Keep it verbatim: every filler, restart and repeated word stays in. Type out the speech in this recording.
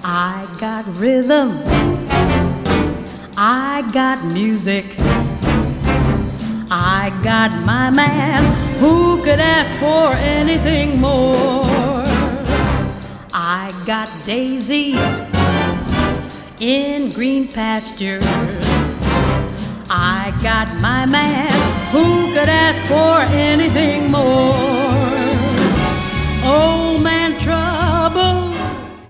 I got rhythm, I got music, I got my man. Who could ask for anything more? I got daisies in green pastures, I got my man. Who could ask for anything more?